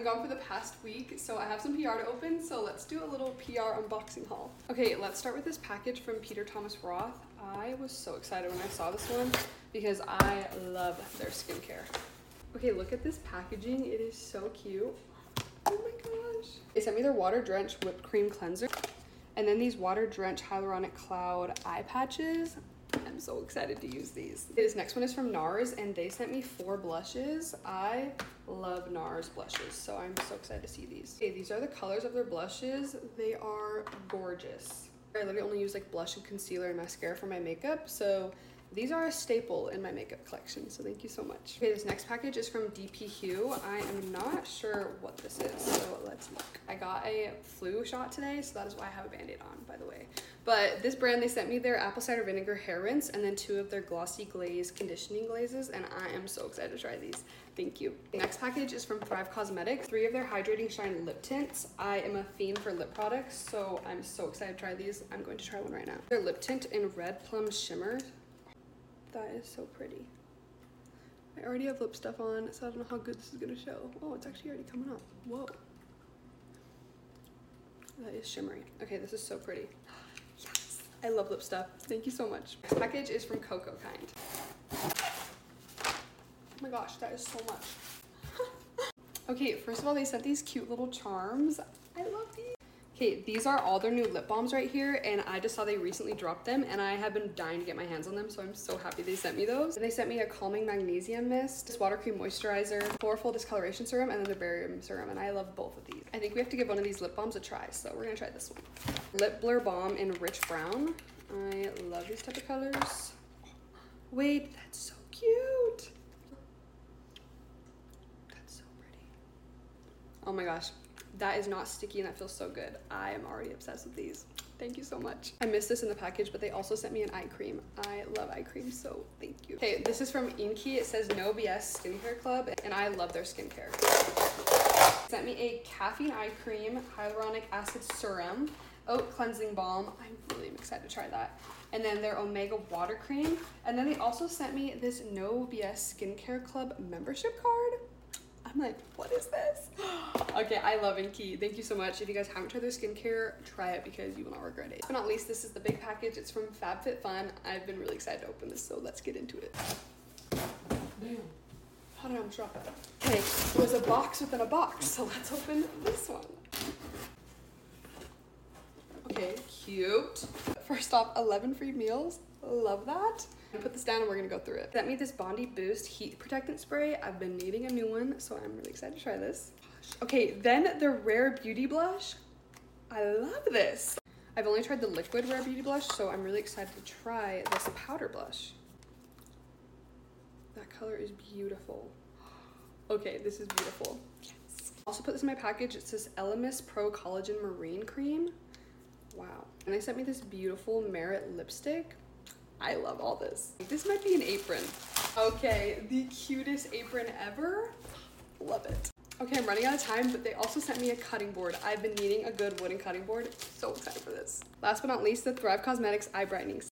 gone for the past week, so I have some PR to open, so let's do a little PR unboxing haul. Okay, let's start with this package from Peter Thomas Roth. I was so excited when I saw this one because I love their skincare. Okay, look at this packaging. It is so cute. Oh my gosh. They sent me their Water Drench Whipped Cream Cleanser and then these Water Drench Hyaluronic Cloud eye patches. I'm so excited to use these. This next one is from NARS and they sent me 4 blushes. I love NARS blushes, so I'm so excited to see these. Okay, these are the colors of their blushes. They are gorgeous. I literally only use like blush and concealer and mascara for my makeup, so these are a staple in my makeup collection, so thank you so much. Okay, this next package is from DP Hue. I am not sure what this is, so let's look. I got a flu shot today, so that is why I have a Band-Aid on, by the way. But this brand, they sent me their apple cider vinegar hair rinse and then 2 of their glossy glaze conditioning glazes, and I am so excited to try these. Thank you. The next package is from Thrive Cosmetics. 3 of their Hydrating Shine lip tints. I am a fiend for lip products, so I'm so excited to try these. I'm going to try one right now. Their lip tint in Red Plum Shimmer. That is so pretty. I already have lip stuff on, so I don't know how good this is gonna show. Oh, it's actually already coming up. Whoa. That is shimmery. Okay, this is so pretty. Yes, I love lip stuff. Thank you so much. This package is from Cocoa Kind. Oh my gosh, that is so much. Okay, first of all, they sent these cute little charms. I love these. Okay, these are all their new lip balms right here, and I just saw they recently dropped them, and I have been dying to get my hands on them, so I'm so happy they sent me those. And they sent me a Calming Magnesium Mist, this Water Cream Moisturizer, Chlorophyll Discoloration Serum, and then the Barium Serum, and I love both of these. I think we have to give one of these lip balms a try, so we're gonna try this one. Lip Blur Balm in Rich Brown. I love these type of colors. Wait, that's so cute. That's so pretty. Oh my gosh. That is not sticky and that feels so good. I am already obsessed with these. Thank you so much. I missed this in the package, but they also sent me an eye cream. I love eye cream, so thank you. Okay, this is from Inky. It says No BS Skincare Club, and I love their skincare. They sent me a caffeine eye cream, hyaluronic acid serum, oat cleansing balm. I'm really excited to try that. And then their Omega water cream. And then they also sent me this No BS Skincare Club membership card. I'm like, what is this? Okay, I love Inky. Thank you so much. If you guys haven't tried their skincare, try it because you will not regret it. But not least, this is the big package. It's from FabFitFun. I've been really excited to open this, so let's get into it. Damn. How did I almost drop that? Okay, it was a box within a box, so let's open this one. Okay, cute. First off, 11 free meals. Love that. I'm gonna put this down and we're gonna go through it. Sent me this Bondi Boost Heat Protectant Spray. I've been needing a new one, so I'm really excited to try this. Okay, then the Rare Beauty Blush. I love this. I've only tried the liquid Rare Beauty Blush, so I'm really excited to try this powder blush. That color is beautiful. Okay, this is beautiful. Yes. Also put this in my package. It says Elemis Pro Collagen Marine Cream. Wow. And they sent me this beautiful Merit lipstick. I love all this. This might be an apron. Okay, the cutest apron ever. Love it. Okay, I'm running out of time, but they also sent me a cutting board. I've been needing a good wooden cutting board. So excited for this. Last but not least, the Thrive Cosmetics Eye Brightening